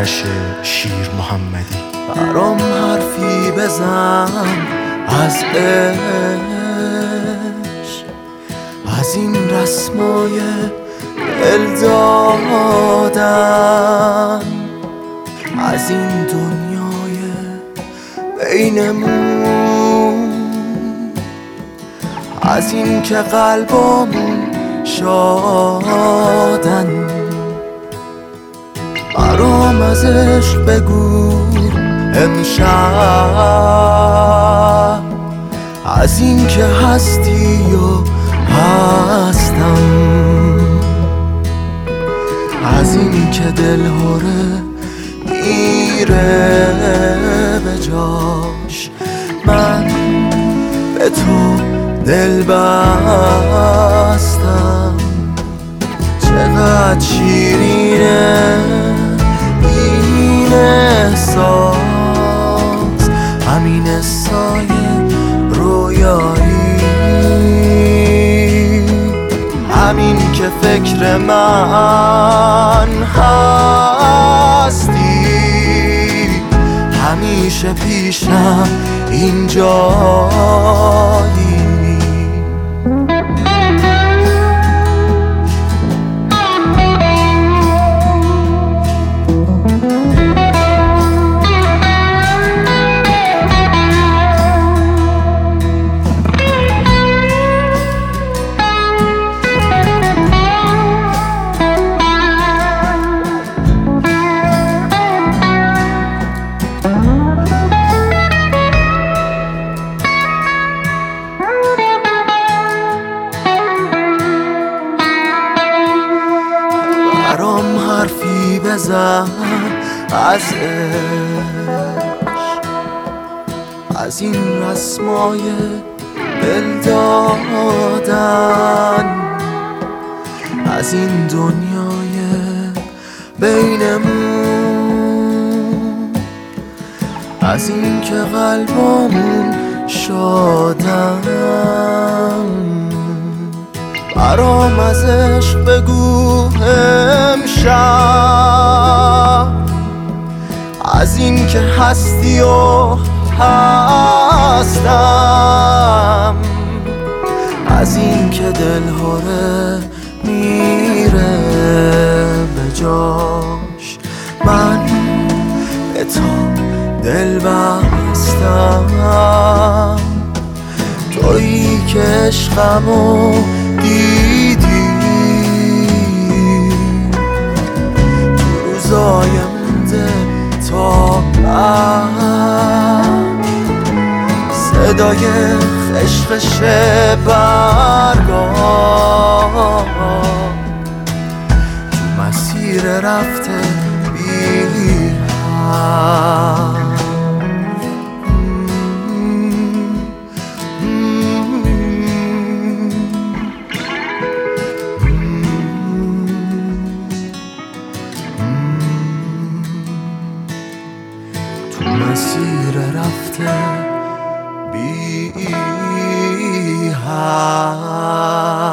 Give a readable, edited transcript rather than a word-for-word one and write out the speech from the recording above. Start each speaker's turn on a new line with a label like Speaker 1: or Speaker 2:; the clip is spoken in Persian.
Speaker 1: آرش شیر محمدی.
Speaker 2: برام حرفی بزن از عشق، از این رسمای دل دادن، از این دنیای بینمون، از این که قلبامون شادن. برام از عشق بگو امشب، از این که هستی و هستم، از این که دلهره میره به جاش. من به تو دل بستم، چقدر شیرینه این احساس، همین سایه رویایی، همین که فکر من هستی، همیشه پیشم اینجایی. برام حرفی بزن از عشق، از این رسمای دل دادن، از این دنیای بینمون، از این که قلبامون شادن. برام از عشق بگو امشب، از این که هستی و هستم، از این که دلهره میره به جاش. من به تو دل بستم، تویی که عشقمو دیدی تو روزای مونده تا صدای خشخش برگا تو مسیر رفته بی هم. مسیر رفته بی هم.